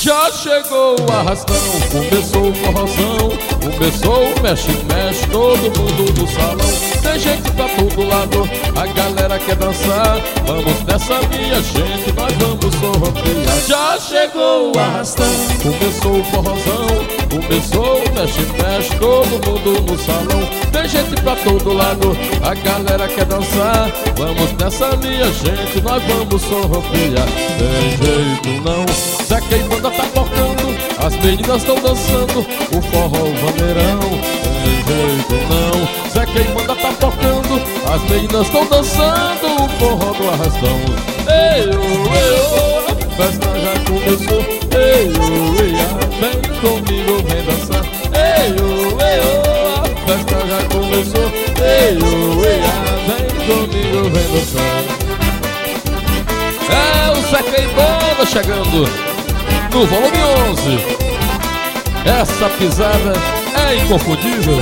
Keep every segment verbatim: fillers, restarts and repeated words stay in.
Já chegou o arrastão, começou o forrozão, começou o mexe-mexe, todo mundo no salão. Tem gente pra todo lado, a galera quer dançar. Vamos nessa minha gente, nós vamos sortear. Já chegou o arrastão, começou o forrozão, começou o mexe-mexe, todo mundo no salão. Tem gente pra todo lado, a galera quer dançar. Vamos nessa minha gente, nós vamos sortear. Tem jeito não, Zé Queimanda tá tocando, as meninas estão dançando o forró vaneirão. Tem jeito não, Zé Queimanda tá tocando, as meninas estão dançando o forró do arrastão. Ei, ô, ei, ô, a festa já começou. Ei, ô, ei, a, vem comigo, vem dançar. Ei, ô, ei, ô, a festa já começou. Ei, ô, ei, a, vem comigo, vem dançar. É o Zé Queimanda chegando no volume onze. Essa pisada é inconfundível.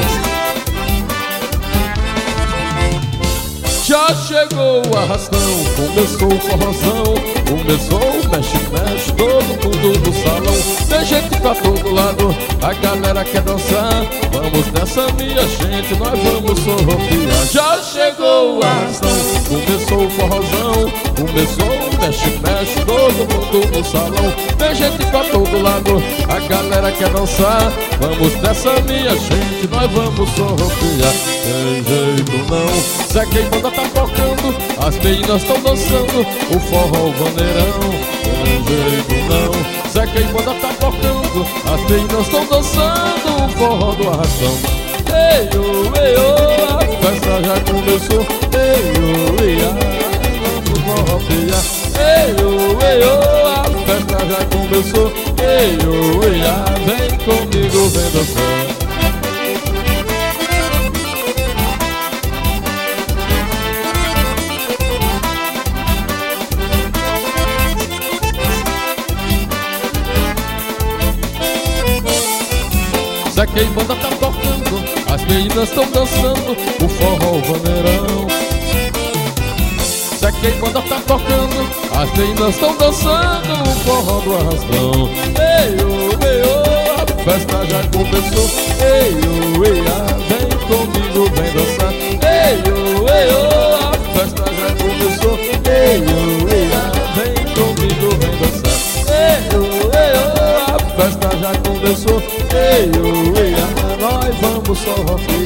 Já chegou o arrastão, começou o forrozão, começou o mexe-mexe, todo mundo no salão. Tem gente pra todo lado, a galera quer dançar. Vamos nessa minha gente, nós vamos sortear. Já chegou o arrastão, começou o forrozão, começou o mexe-mexe, todo mundo no salão. Tem gente pra todo lado, a galera quer dançar. Vamos nessa minha gente, nós vamos sortear. Tem jeito não, Zé Queimanda tá tocando, as meninas estão dançando o forró vaneirão. Tem jeito não, Zé Queimanda tá tocando, as meninas estão dançando o forró do arrastão. Ei, ô, ei, ô, a festa já começou. Ei, ô, ei, a, vamos forrotear. Ei, ô, ei, ô, a festa já começou. Ei, ô, ei, a, vem comigo, vem dançar. Zé Queimanda tá tocando, as meninas estão dançando o forró vaneirão. Zé Queimanda tá tocando, as meninas estão dançando o forró do arrastão. Ei, ô, ei, ô, a festa já começou. Ei, ô, ei, a, vem comigo, vem dançar. Ei, ô, ei, ô, a festa já começou. Ei, ô, ei, a, vem comigo, vem dançar. Ei, ô, ei, ô, a festa já começou. Ei, ô, ei, a, nós vamos sortear.